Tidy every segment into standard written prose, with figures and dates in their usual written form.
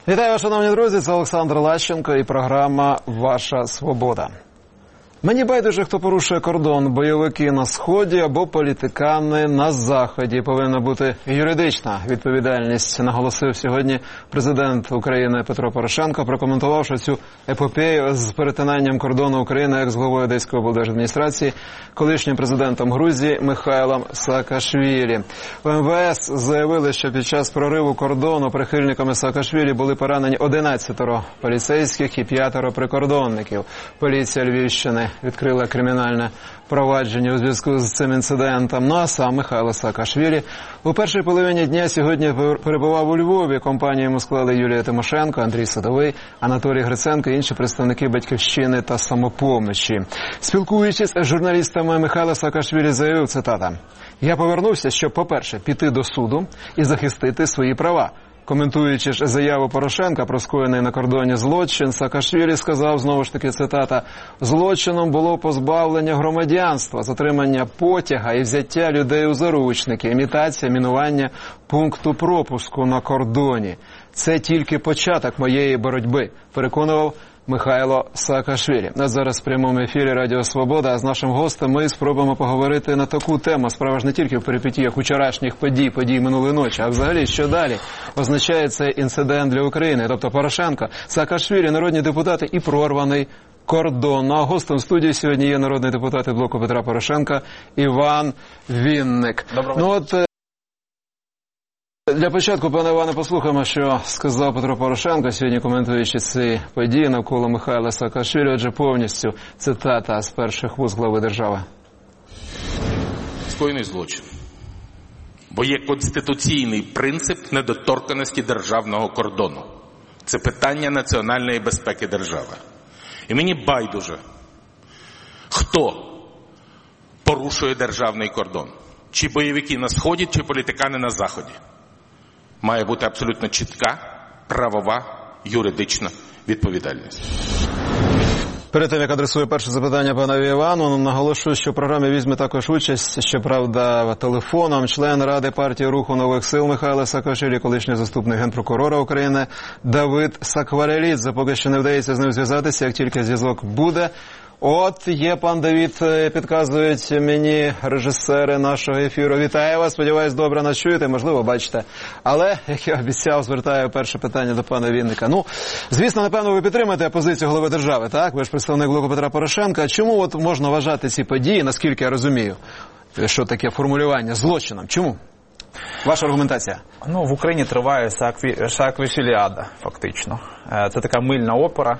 Вітаю, шановні друзі, це Олександр Лащенко і програма «Ваша свобода». Мені байдуже, хто порушує кордон, бойовики на Сході або політикани на Заході. Повинна бути юридична відповідальність, наголосив сьогодні президент України Петро Порошенко, прокоментувавши цю епопею з перетинанням кордону України екс-главою Одеської облдержадміністрації, колишнім президентом Грузії Михайлом Саакашвілі. В МВС заявили, що під час прориву кордону прихильниками Саакашвілі були поранені 11 поліцейських і 5 прикордонників. Поліція Львівщини відкрила кримінальне провадження у зв'язку з цим інцидентом. Ну а сам Михайло Саакашвілі у першій половині дня сьогодні перебував у Львові. Компанію йому склали Юлія Тимошенко, Андрій Садовий, Анатолій Гриценко і інші представники «Батьківщини» та «Самопомочі». Спілкуючись з журналістами, Михайло Саакашвілі заявив, цитата, «Я повернувся, щоб, по-перше, піти до суду і захистити свої права». Коментуючи ж заяву Порошенка про скоєний на кордоні злочин, Саакашвілі сказав, знову ж таки, цитата, «Злочином було позбавлення громадянства, затримання потяга і взяття людей у заручники, імітація мінування пункту пропуску на кордоні. Це тільки початок моєї боротьби», переконував Михайло Саакашвілі. А зараз в прямому ефірі Радіо Свобода, а з нашим гостем ми спробуємо поговорити на таку тему. Справа ж не тільки в перипетіях вчорашніх подій минулої ночі, а взагалі, що далі означає цей інцидент для України. Тобто Порошенко, Саакашвілі, народні депутати і прорваний кордон. А гостем студії сьогодні є народний депутат від блоку Петра Порошенка Іван Вінник. Доброго дня. Для початку, пане Іване, послухаємо, що сказав Петро Порошенко, сьогодні коментуючи ці події навколо Михайла Саакашвілі. Отже, повністю цитата з перших вуст глави держави. Скоєний злочин. Бо є конституційний принцип недоторканості державного кордону. Це питання національної безпеки держави. І мені байдуже, хто порушує державний кордон. Чи бойовики на Сході, чи політикани на Заході. Має бути абсолютно чітка, правова, юридична відповідальність. Перед тим, як адресую перше запитання панові Івану, наголошую, що в програмі візьме також участь, щоправда, телефоном, член Ради партії Руху нових сил Михайло Саакашвілі, колишній заступник Генпрокурора України Давид Сакварелідзе. Поки що не вдається з ним зв'язатися, як тільки зв'язок буде. От є пан Давид, підказують мені режисери нашого ефіру. Вітаю вас, сподіваюсь, добре нас чуєте, можливо, бачите. Але, як я обіцяв, звертаю перше питання до пана Вінника. Ну, звісно, напевно, ви підтримаєте позицію голови держави, так? Ви ж представник блоку Петра Порошенка. Чому от можна вважати ці події, наскільки я розумію, що таке формулювання, злочином? Чому? Ваша аргументація? Ну, в Україні триває Саакашвіліада, фактично. Це така мильна опера,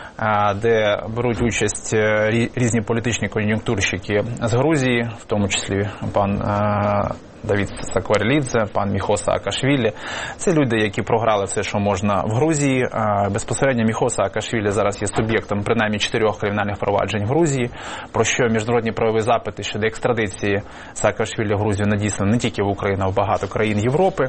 де беруть участь різні політичні кон'юнктурщики з Грузії, в тому числі пан Давид Сакварелідзе, пан Міхо Саакашвілі. Це люди, які програли все, що можна в Грузії. Безпосередньо Міхо Саакашвілі зараз є суб'єктом принаймні 4 кримінальних проваджень в Грузії, про що міжнародні правові запити щодо екстрадиції Саакашвілі в Грузію надіслані не тільки в Україну, а в багато країн Європи.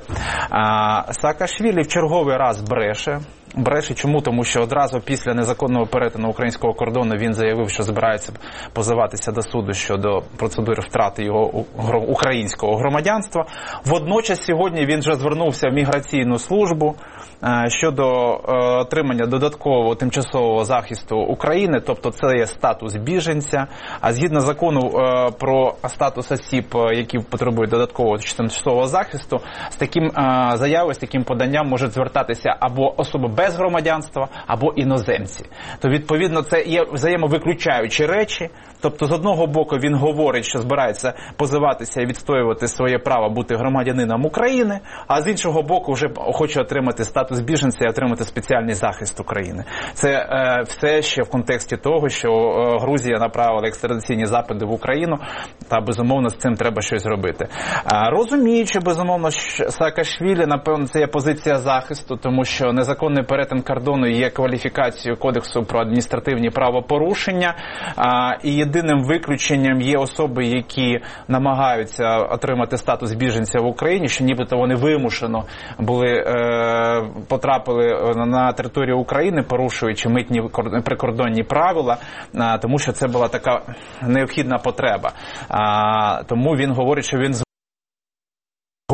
Саакашвілі в черговий раз бреше. Чому? Тому що одразу після незаконного перетину українського кордону він заявив, що збирається позиватися до суду щодо процедури втрати його українського громадянства. Водночас сьогодні він вже звернувся в міграційну службу щодо отримання додаткового тимчасового захисту України, тобто це є статус біженця. А згідно закону про статус осіб, які потребують додаткового тимчасового захисту, з таким заявою, з таким поданням можуть звертатися або особи без громадянства, або іноземці. То, відповідно, це є взаємовиключаючі речі. Тобто, з одного боку, він говорить, що збирається позиватися і відстоювати своє право бути громадянином України, а з іншого боку, вже хоче отримати статус біженця і отримати спеціальний захист України. Це все ще в контексті того, що Грузія направила екстрадиційні запити в Україну, та, безумовно, з цим треба щось робити. Розуміючи, безумовно, Саакашвілі, напевно, це є позиція захисту, тому що незаконний перетин кордону є кваліфікацією Кодексу про адміністративні правопорушення, і єдиним виключенням є особи, які намагаються отримати статус біженця в Україні, що нібито вони вимушено потрапили на територію України, порушуючи митні прикордонні правила, тому що це була така необхідна потреба. Тому він говорить, що він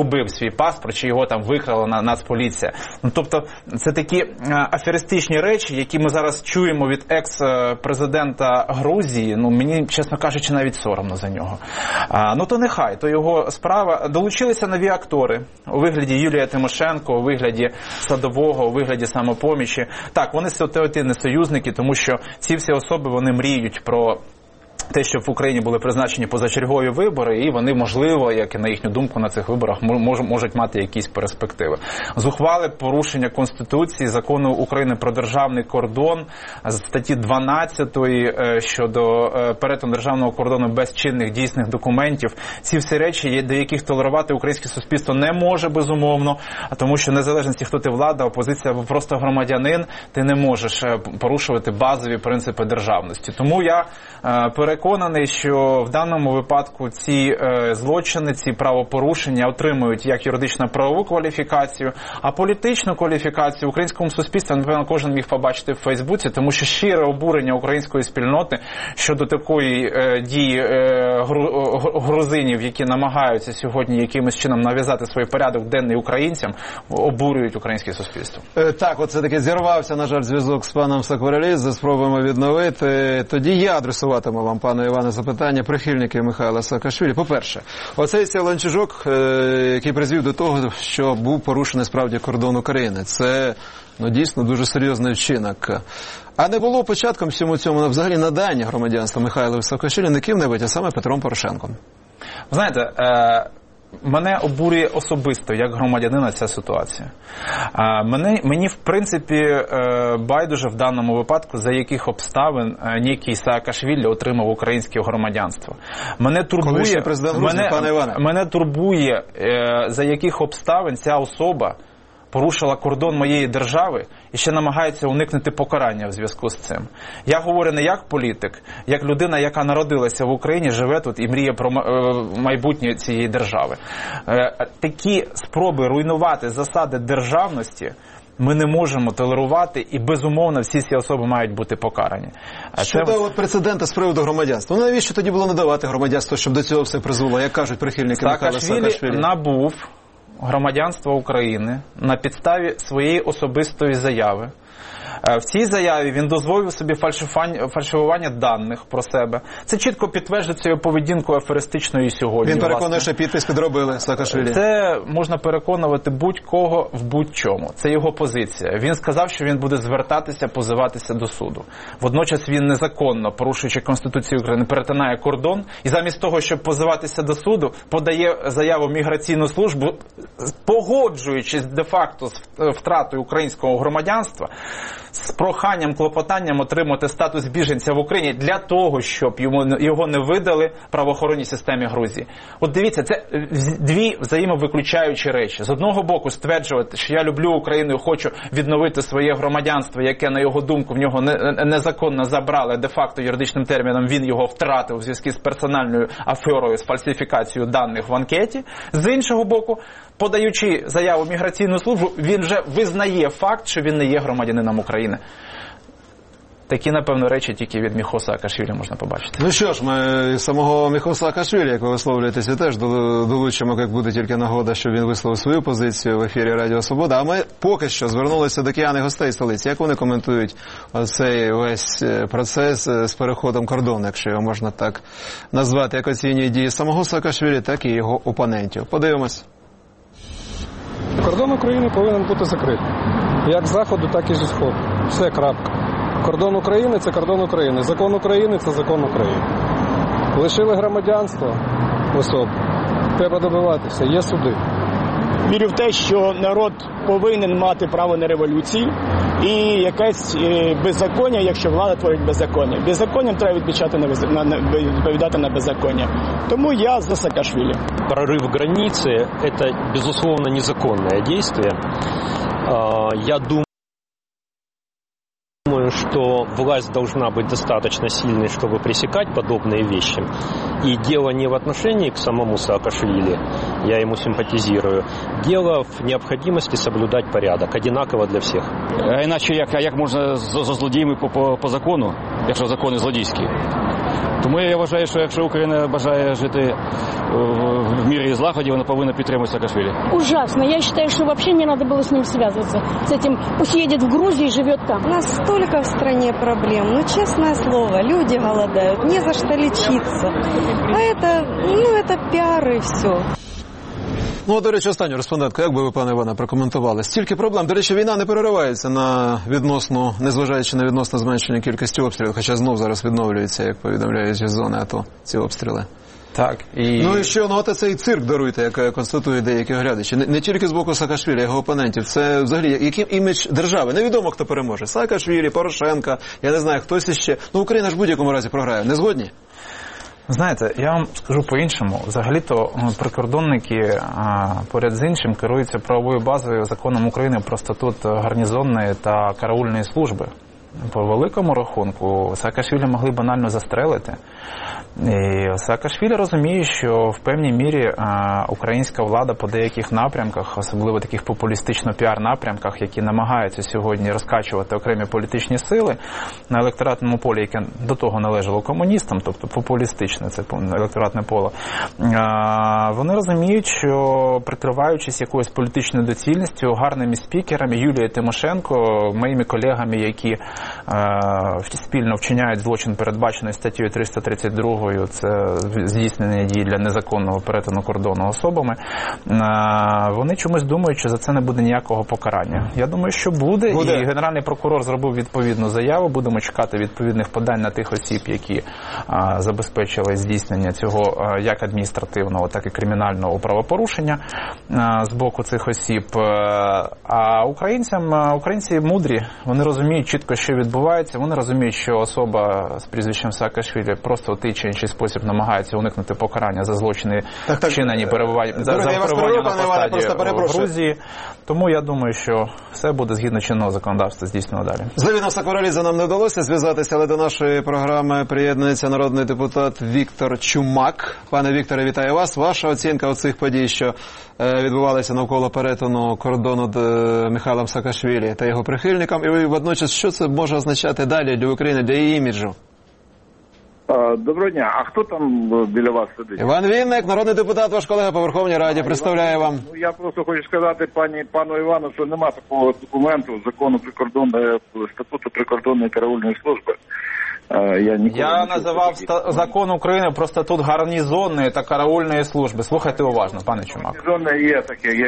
згубив свій паспорт, чи його там викрала Нацполіція. Ну, тобто, це такі аферистичні речі, які ми зараз чуємо від екс-президента Грузії. Ну, мені, чесно кажучи, навіть соромно за нього. Ну, то нехай, то його справа. Долучилися нові актори у вигляді Юлія Тимошенко, у вигляді Садового, у вигляді Самопомічі. Так, вони ситуативні союзники, тому що ці всі особи, вони мріють про те, що в Україні були призначені позачергові вибори, і вони, можливо, як і на їхню думку, на цих виборах можуть мати якісь перспективи. Зухвале порушення Конституції, Закону України про державний кордон, статті 12 щодо перетину державного кордону без чинних дійсних документів. Ці всі речі, до яких толерувати українське суспільство не може, безумовно, тому що незалежності, хто ти влада, опозиція або просто громадянин, ти не можеш порушувати базові принципи державності. Тому я переконаний, що в даному випадку ці злочини, ці правопорушення отримують як юридично-правову кваліфікацію, а політичну кваліфікацію в українському суспільстві, напевно, кожен міг побачити в Фейсбуці, тому що щире обурення української спільноти щодо такої дії грузинів, які намагаються сьогодні якимось чином нав'язати свій порядок денний українцям, обурюють українське суспільство. Так, оце таки зірвався, на жаль, зв'язок з паном Сакварелідзе, спробуємо відновити. Тоді я адресуватиму вам, пане Іване, запитання прихильники Михайла Саакашвілі. По-перше, оцей ланцюжок, який призвів до того, що був порушений справді кордон України. Це, дійсно дуже серйозний вчинок. А не було початком всьому цьому взагалі надання громадянства Михайлу Саакашвілі не ким-небудь, а саме Петром Порошенком? Знаєте, мене обурює особисто, як громадянина, ця ситуація. Мені, в принципі, байдуже в даному випадку, за яких обставин некий Саакашвілі отримав українське громадянство. Мене турбує, за яких обставин ця особа порушила кордон моєї держави і ще намагається уникнути покарання в зв'язку з цим. Я говорю не як політик, як людина, яка народилася в Україні, живе тут і мріє про майбутнє цієї держави. Такі спроби руйнувати засади державності ми не можемо толерувати, і, безумовно, всі ці особи мають бути покарані. Щодо прецедента з приводу громадянства. Навіщо тоді було надавати громадянство, щоб до цього все призвело, як кажуть прихильники Михайла Саакашвілі? Саакашвілі набув громадянство України на підставі своєї особистої заяви. В цій заяві він дозволив собі фальшивування даних про себе. Це чітко підтверджується його поведінкою аферистичною сьогодні. Він переконує, що підпис підробили Саакашвілі. Це можна переконувати будь-кого в будь-чому. Це його позиція. Він сказав, що він буде звертатися, позиватися до суду. Водночас він незаконно, порушуючи Конституцію України, перетинає кордон і замість того, щоб позиватися до суду, подає заяву в міграційну службу, погоджуючись де-факто з втратою українського громадянства, з проханням, клопотанням отримати статус біженця в Україні для того, щоб його не видали правоохоронній системі Грузії. От дивіться, це дві взаємовиключаючі речі. З одного боку стверджувати, що я люблю Україну і хочу відновити своє громадянство, яке, на його думку, в нього незаконно забрали, де-факто юридичним терміном він його втратив у зв'язку з персональною аферою, з фальсифікацією даних в анкеті. З іншого боку, подаючи заяву в міграційну службу, він вже визнає факт, що він не є громадянином України. Такі, напевно, речі тільки від Міхо Саакашвілі можна побачити. Ну що ж, ми самого Міхо Саакашвілі, як ви висловлюєтеся, теж долучимо, як буде тільки нагода, щоб він висловив свою позицію в ефірі Радіо Свобода. А ми поки що звернулися до киян і гостей столиці. Як вони коментують цей весь процес з переходом кордону, якщо його можна так назвати, як оцінюють дії самого Саакашвілі, так і його опонентів. Подивимось. Кордон України повинен бути закритий. Як з заходу, так і зі сходу. Все, крапка. Кордон України – це кордон України. Закон України – це закон України. Лишили громадянство особ. Треба добиватися. Є суди. Вірю в те, що народ повинен мати право на революцію і якесь беззаконня, якщо влада творить беззаконня. Беззаконням треба відповідати на беззаконня. Тому я за Саакашвілі. Прорыв границы – это, безусловно, незаконное действие. Я думаю, что власть должна быть достаточно сильной, чтобы пресекать подобные вещи. И дело не в отношении к самому Саакашвили, я ему симпатизирую. Дело в необходимости соблюдать порядок, одинаково для всех. А іначе як можна за злодіями по закону, якщо закони злодійські? Тому я вважаю, що якщо Україна бажає жити в мирі і злагоді, вона повинна підтримувати Саакашвілі. Ужасно. Я считаю, что вообще не надо было с ним связываться. С этим пусть едет в Грузию и живет там. У нас столько в стране проблем. Ну, честное слово, люди голодают, не за что лечиться. А это пиар и все. Ну, до речі, останню респондентку, як би ви, пане Іване, прокоментували? Стільки проблем. До речі, війна не переривається незважаючи на відносно зменшення кількості обстрілів, хоча знов зараз відновлюється, як повідомляють зі зони АТО, ці обстріли. Так. Ну і що, от цей цирк, даруйте, як констатують деякі глядачі. Не тільки з боку Саакашвілі, його опонентів. Це взагалі, який імідж держави? Невідомо, хто переможе. Саакашвілі, Порошенка, я не знаю, хтось іще. Ну, Україна ж в будь-якому разі програє. Не згодні? Знаєте, я вам скажу по-іншому. Взагалі-то прикордонники поряд з іншим керуються правовою базою законом України про статут гарнізонної та караульної служби. По великому рахунку Саакашвілі могли банально застрелити. І Саакашвілі розуміє, що в певній мірі українська влада по деяких напрямках, особливо таких популістично-піар напрямках, які намагаються сьогодні розкачувати окремі політичні сили на електоратному полі, яке до того належало комуністам, тобто популістичне це електоратне поле, вони розуміють, що прикриваючись якоюсь політичною доцільністю, гарними спікерами, Юлією Тимошенко, моїми колегами, які спільно вчиняють злочин, передбачений статтею 332, це здійснення дій для незаконного перетину кордону особами, вони чомусь думають, що за це не буде ніякого покарання. Я думаю, що буде. І Генеральний прокурор зробив відповідну заяву, будемо чекати відповідних подань на тих осіб, які забезпечили здійснення цього як адміністративного, так і кримінального правопорушення з боку цих осіб. А українці мудрі, вони розуміють чітко, що відбувається, вони розуміють, що особа з прізвищем Саакашвілі просто в той чи інший спосіб намагається уникнути покарання за злочини, вчинені перебування на посаді в Грузії. Тому я думаю, що все буде згідно чинного законодавства здійснено далі. З Левіном Сакуралідзе нам не вдалося зв'язатися, але до нашої програми приєднується народний депутат Віктор Чумак. Пане Вікторе, вітаю вас. Ваша оцінка оцих подій, що відбувалися навколо перетину кордону Михайлом Саакашвілі та його прихильникам, і водночас, що це може означати далі для України, для її іміджу? Доброго дня. А хто там біля вас сидить? Іван Вінник, народний депутат, ваш колега по Верховній Раді, представляє вам. Ну, я просто хочу сказати пану Івану, що нема такого документу, закону статуту прикордонної караульної служби. Я називав закон України про статут гарнізонної та караульної служби. Слухайте уважно, пане Чумак. Гарнізонної є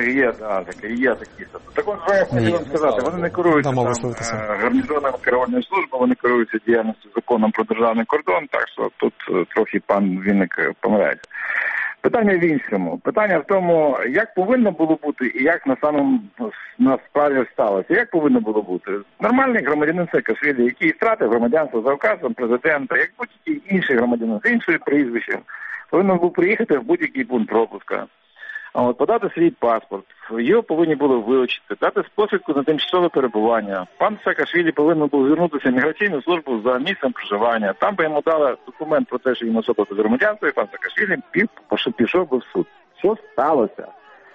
такі. Так от, я хочу вам сказати, вони не керуються гарнізонами караульної служби, вони керуються діяльністю законом про державний кордон, так що тут трохи пан Вінник помиляється. Питання в іншому. Питання в тому, як повинно було бути і як насправді сталося. Як повинно було бути? Нормальний громадянин Саакашвілі, який втратив громадянство за указом президента, як будь-який інший громадянин з іншою прізвищем, повинен був приїхати в будь-який пункт пропуска, подати свій паспорт, його повинні були вилучити, дати посвідку на тимчасове перебування. Пан Саакашвілі повинен був звернутися в міграційну службу за місцем проживання. Там би йому дали документ про те, що він особа без громадянства, і пан Саакашвілі пішов би в суд. Що сталося?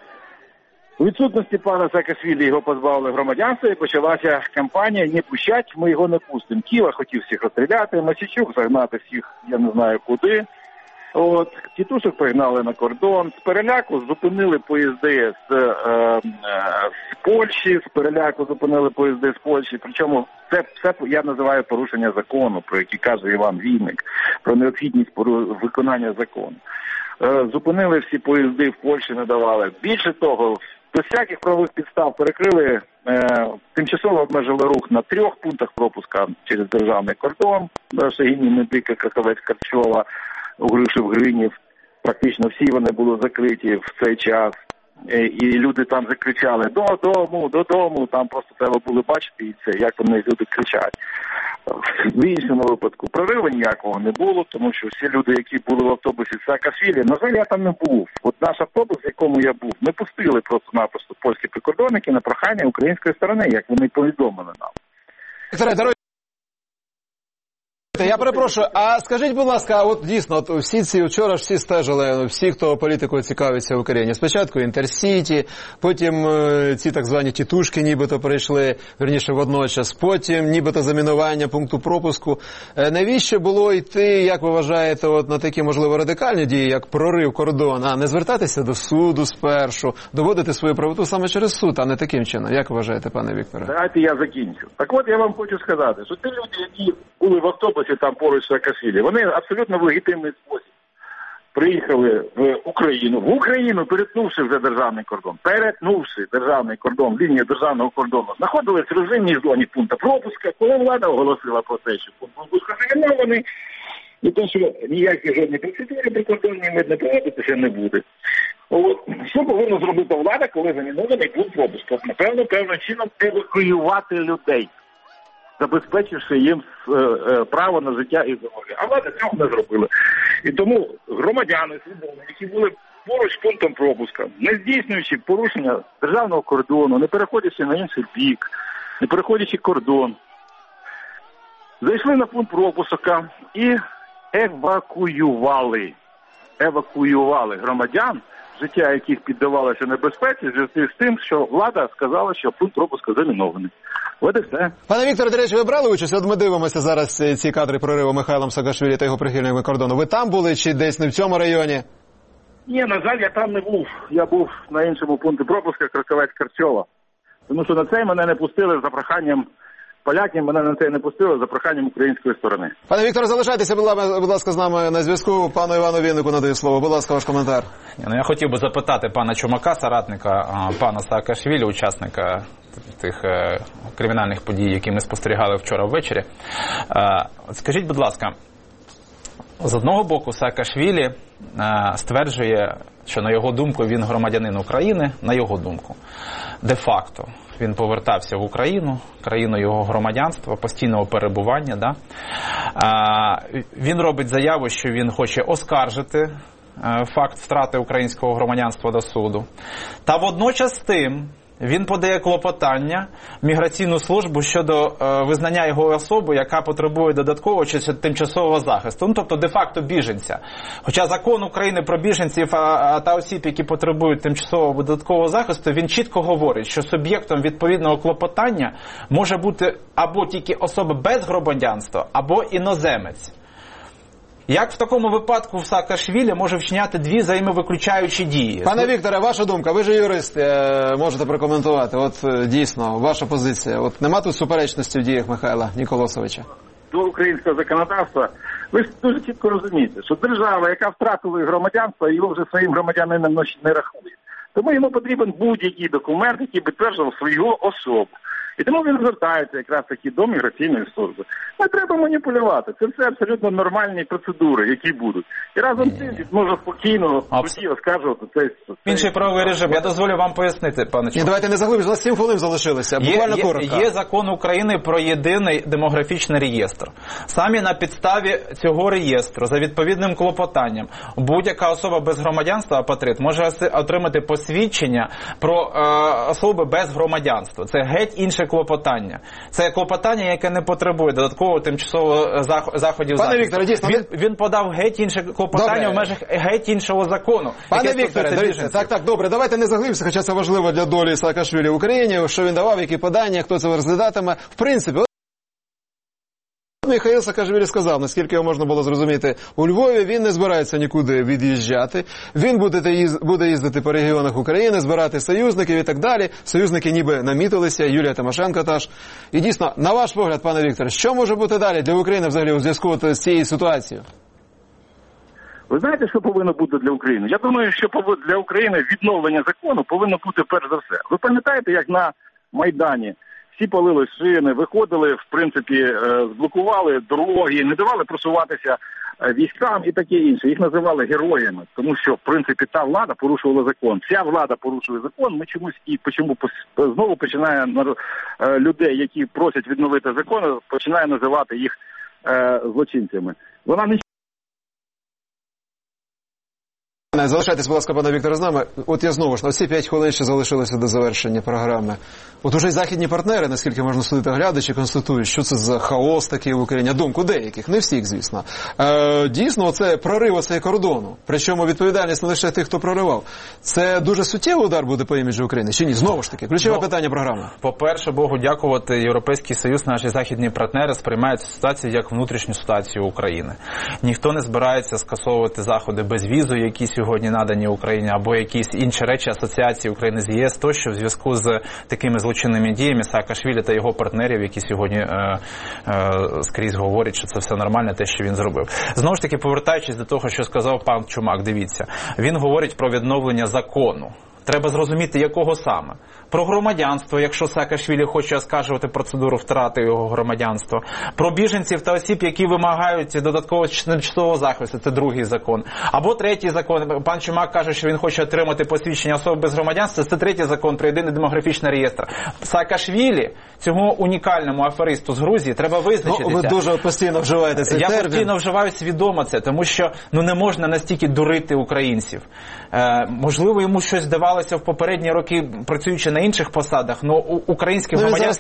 У відсутності пана Саакашвілі його позбавили громадянства і почалася кампанія «Не пущать, ми його не пустимо». Ківа хотів всіх розстріляти, Мосійчук загнати всіх, я не знаю куди. Тітушок пригнали на кордон, з переляку зупинили поїзди з Польщі, причому це все я називаю порушення закону, про який каже Іван Вінник, про необхідність виконання закону. Зупинили всі поїзди в Польщі, не давали. Більше того, без всяких правових підстав перекрили, тимчасово обмежили рух на 3 пунктах пропуска через державний кордон, Шегині, Медика, Краковець, Карчова, Угришів, Гринів, практично всі вони були закриті в цей час. І люди там закричали «Додому», там просто треба було бачити і це, як вони люди кричать. В іншому випадку прориву ніякого не було, тому що всі люди, які були в автобусі Саакашвілі, на жаль, я там не був. Наш автобус, в якому я був, ми пустили просто-напросто польські прикордонники на прохання української сторони, як вони повідомили нам. Я перепрошую, а скажіть, будь ласка, от дійсно, от всі ці, вчора ж всі стежили, всі, хто політикою цікавиться в Україні. Спочатку Інтерсіті, потім ці так звані тітушки нібито прийшли, вірніше водночас, потім нібито замінування пункту пропуску. Навіщо було йти, як ви вважаєте, от на такі, можливо, радикальні дії, як прорив кордону, а не звертатися до суду спершу, доводити свою правоту саме через суд, а не таким чином? Як ви вважаєте, пане Вікторе? Давайте я закінчу. Так от я вам хочу сказати, що ті люди, які були в автобусі там поруч з Саакашвілі, вони абсолютно в легітимний спосіб приїхали в Україну, перетнувши вже державний кордон, лінію державного кордону, знаходились в режимній зоні пункту пропуска, коли влада оголосила про те, що пункт пропуска замінований, і те, що ніякі жодні процедури прикордонні митне проводитися не буде. Що повинна зробити влада, коли замінований пункт пропуску? Напевно, певним чином евакуювати людей, забезпечивши їм право на життя і здоров'я. А влада цього не зробила. І тому громадяни свідомі, які були поруч з пунктом пропуска, не здійснюючи порушення державного кордону, не переходячи на інший бік, не переходячи кордон, зайшли на пункт пропуска і евакуювали громадян, життя яких піддавалося небезпеці, в зв'язку з тим, що влада сказала, що пункт пропуску замінований. От і все. Пане Вікторе, до речі, ви брали участь? От ми дивимося зараз ці кадри прориву Михайлом Саакашвілі та його прихильниками кордону. Ви там були чи десь не в цьому районі? Ні, на жаль, я там не був. Я був на іншому пункті пропуска Краковець-Карчова. Тому що на цей мене не пустили за проханням поляків, мене на це не пустили за проханням української сторони. Пане Вікторе, залишайтеся, будь ласка, з нами на зв'язку. Пану Івану Віннику надаю слово. Будь ласка, ваш коментар. Я хотів би запитати пана Чумака, соратника пана Саакашвілі, учасника тих кримінальних подій, які ми спостерігали вчора ввечері. Скажіть, будь ласка, з одного боку Саакашвілі стверджує, що на його думку він громадянин України, на його думку. Де-факто він повертався в Україну, країну його громадянства, постійного перебування. Да? Він робить заяву, що він хоче оскаржити факт втрати українського громадянства до суду. Та водночас з тим він подає клопотання в міграційну службу щодо визнання його особи, яка потребує додаткового чи тимчасового захисту. Ну, тобто, де-факто біженця. Хоча закон України про біженців та осіб, які потребують тимчасового додаткового захисту, він чітко говорить, що суб'єктом відповідного клопотання може бути або тільки особа без громадянства, або іноземець. Як в такому випадку в Саакашвілі може вчиняти дві взаємовиключаючі дії? Пане Вікторе, ваша думка, ви ж юрист, можете прокоментувати. От дійсно, ваша позиція. От нема тут суперечності в діях Михайла Ніколосовича? До українського законодавства ви ж дуже чітко розумієте, що держава, яка втратила громадянство, його вже своїм громадянином не рахує. Тому йому потрібен будь-який документ, який підтверджував свою особу. І тому він звертається якраз таки до міграційної служби. Не треба маніпулювати. Це все абсолютно нормальні процедури, які будуть. І разом з цим може спокійно в суді оскаржувати цей... Інший правовий режим. Я дозволю вам пояснити, пане Чумак. Ні, давайте не заглибимо, у нас 7 хвилин залишилося. Буквально коротко. Є закон України про єдиний демографічний реєстр. Саме на підставі цього реєстру, за відповідним клопотанням, будь-яка особа без громадянства, апатрид, може отримати посвідчення про особи без громадянства. Це геть інше клопотання. Це клопотання, яке не потребує додаткового тимчасового заходів захисту. Вікторе, дійсно, він подав геть інше клопотання в межах геть іншого закону. Пане Вікторе, так, добре, давайте не заглибимося, хоча це важливо для долі Саакашвілі в Україні, що він давав, які подання, хто це розглядатиме. В принципі, Михайло Саакашвілі сказав, наскільки його можна було зрозуміти, у Львові він не збирається нікуди від'їжджати, він буде їздити по регіонах України, збирати союзників і так далі. Союзники ніби намітилися, Юлія Тимошенко теж. І дійсно, на ваш погляд, пане Вікторе, що може бути далі для України взагалі у зв'язку з цією ситуацією? Ви знаєте, що повинно бути для України? Я думаю, що для України відновлення закону повинно бути перш за все. Ви пам'ятаєте, як на Майдані всі палили шини, виходили, в принципі, зблокували дороги, не давали просуватися військам і таке інше. Їх називали героями, тому що, в принципі, та влада порушувала закон. Ця влада порушує закон, ми чомусь знову починає людей, які просять відновити закон, починає називати їх злочинцями. Вона не Залишайтесь, будь ласка, пане Вікторе, з нами. От я знову ж, оці 5 хвилин ще залишилося до завершення програми. От уже й західні партнери, наскільки можна судити глядачі, констатують, що це за хаос такий в Україні. Думку деяких, не всіх, звісно. Дійсно, це прорив оцей кордону. Причому відповідальність не лише тих, хто проривав. Це дуже суттєвий удар буде по іміджу України, чи ні? Знову ж таки, ключове питання програми. По-перше, Богу дякувати, Європейський Союз, наші західні партнери сприймають цю ситуацію як внутрішню ситуацію України. Ніхто не збирається скасовувати заходи безвізу, які сьогодні надані Україні, або якісь інші речі асоціації України з ЄС, тощо в зв'язку з такими злочинними діями Саакашвілі та його партнерів, які сьогодні скрізь говорять, що це все нормально, те, що він зробив. Знову ж таки, повертаючись до того, що сказав пан Чумак, дивіться, він говорить про відновлення закону. Треба зрозуміти, якого саме. Про громадянство, якщо Саакашвілі хоче оскаржувати процедуру втрати його громадянства. Про біженців та осіб, які вимагають додаткового тимчасового захисту. Це другий закон. Або третій закон. Пан Чумак каже, що він хоче отримати посвідчення особи без громадянства. Це третій закон про єдиний демографічний реєстр. Саакашвілі, цьому унікальному аферисту з Грузії, треба визначитися. Ви дуже постійно вживаєте цей термін. Я постійно вживаю свідомо це, тому що не можна настільки дурити українців. Можливо, йому щось здавалося в попередні роки, працюючи на інших посадах, але українське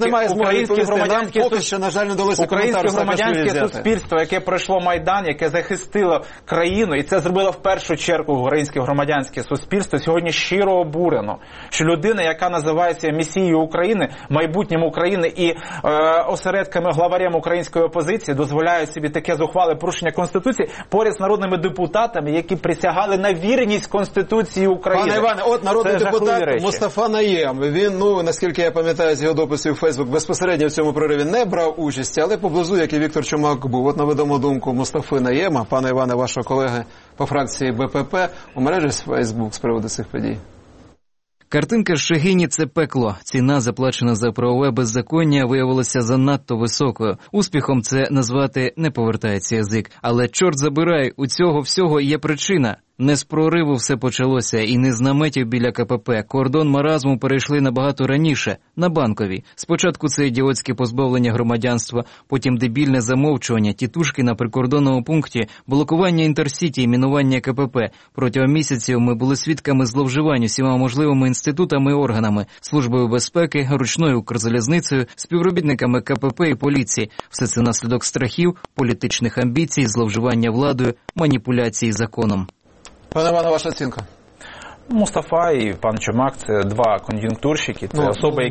громадянське суспільство, яке пройшло Майдан, яке захистило країну, і це зробило в першу чергу українське громадянське суспільство, сьогодні щиро обурено, що людина, яка називається месією України, майбутнім України і осередками, главарем української опозиції, дозволяє собі таке зухвале порушення Конституції поряд з народними депутатами, які присягали на вірність Конституції України. Пане Іване, от народний депутат Мустафа Наєм, він, наскільки я пам'ятаю з його дописів у Фейсбук, безпосередньо в цьому прориві не брав участі, але поблизу, як і Віктор Чумак, був. От наведемо думку Мустафи Наєма, пане Іване, вашого колеги по фракції БПП, у мережі Фейсбук з приводу цих подій. Картинка Шегині – це пекло. Ціна, заплачена за правове беззаконня, виявилася занадто високою. Успіхом це назвати не повертається язик. Але, чорт забирай, у цього всього є причина. Не з прориву все почалося і не з наметів біля КПП. Кордон маразму перейшли набагато раніше, на Банковій. Спочатку це ідіотське позбавлення громадянства, потім дебільне замовчування, тітушки на прикордонному пункті, блокування Інтерсіті і мінування КПП. Протягом місяців ми були свідками зловживань усіма можливими інститутами і органами, Службою безпеки, ручною Укрзалізницею, співробітниками КПП і поліції. Все це наслідок страхів, політичних амбіцій, зловживання владою, маніпуляції законом. Пане Іване, ваша оцінка? Мустафа і пан Чумак – це два кон'юнктурщики, це особи,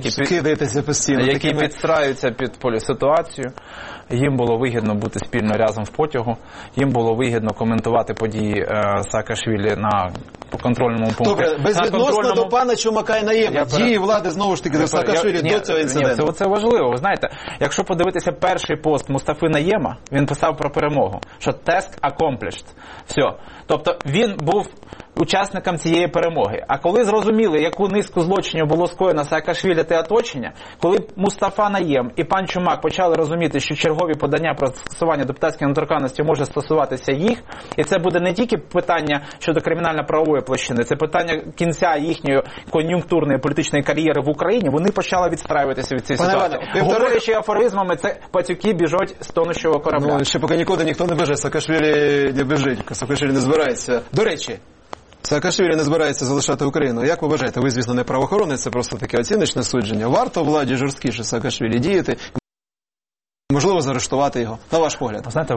які підстраюються під поліситуацію. Їм було вигідно бути спільно разом в потягу, їм було вигідно коментувати події Саакашвілі на контрольному пункті. Добре, безвідносно до пана Чумака і Наєма, дії влади знову ж таки до Саакашвілі до цього інциденту. Ні, це важливо. Ви знаєте, якщо подивитися перший пост Мустафи Наєма, він писав про перемогу, що task accomplished. Все. Тобто він був учасникам цієї перемоги. А коли зрозуміли, яку низку злочинів було скоєно Саакашвілі та оточення, коли Мустафа Наєм і пан Чумак почали розуміти, що чергові подання про скасування депутатської недоторканності може стосуватися їх, і це буде не тільки питання щодо кримінально-правової площини, це питання кінця їхньої кон'юнктурної політичної кар'єри в Україні, вони почали відстраюватися від цієї ситуації. Говорячи афоризмами, це пацюки біжать з тонущого корабля. Ще поки нікуди ніхто не біжить, Саакашвілі не біжить, Саакашвілі не збирається. До речі, Саакашвілі не збирається залишати Україну. Як ви вважаєте? Ви, звісно, не правоохоронець, це просто таке оціночне судження. Варто владі жорсткіше Саакашвілі діяти? Можливо, заарештувати його, на ваш погляд? Знаєте,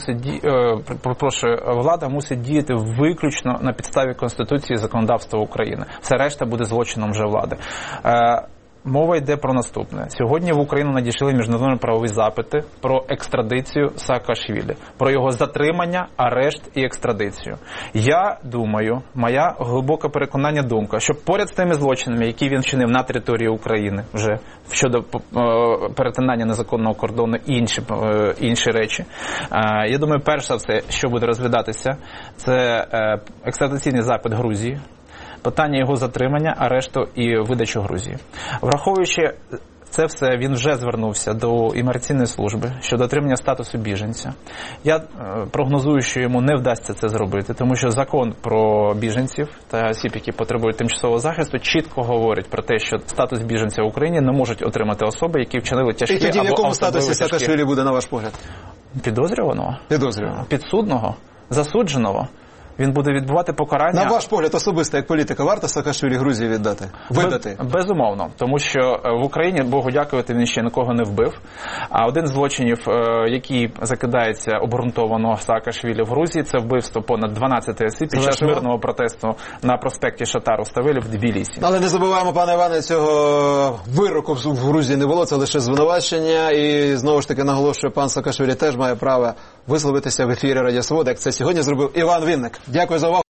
влада мусить діяти виключно на підставі Конституції і законодавства України. Все решта буде злочином вже влади. Мова йде про наступне. Сьогодні в Україну надійшли міжнародні правові запити про екстрадицію Саакашвілі, про його затримання, арешт і екстрадицію. Я думаю, моя глибоке переконання думка, що поряд з тими злочинами, які він вчинив на території України вже щодо перетинання незаконного кордону і інші речі, я думаю, перш за все, що буде розглядатися, це екстрадиційний запит Грузії, питання його затримання, арешту і видачу Грузії. Враховуючи це все, він вже звернувся до імміграційної служби щодо отримання статусу біженця. Я прогнозую, що йому не вдасться це зробити, тому що закон про біженців та осіб, які потребують тимчасового захисту, чітко говорить про те, що статус біженця в Україні не можуть отримати особи, які вчинили тяжкі або особливо тяжкі. І тоді в якому статусі Саакашвілі буде, на ваш погляд? Підозрюваного. Підсудного. Засудженого. Він буде відбувати покарання. На ваш погляд особисто, як політика, варто Саакашвілі Грузії видати? Безумовно. Тому що в Україні, Богу дякувати, він ще нікого не вбив. А один з злочинів, який закидається обґрунтовано Саакашвілі в Грузії, це вбивство понад 12 осіб під час мирного протесту на проспекті Шатару Ставелі в Тбілісі. Але не забуваємо, пане Іване, цього вироку в Грузії не було, це лише звинувачення. І знову ж таки наголошую, пан Саакашвілі теж має право висловитися в ефірі Радіо Свобода, як це сьогодні зробив Іван Вінник. Дякую за увагу.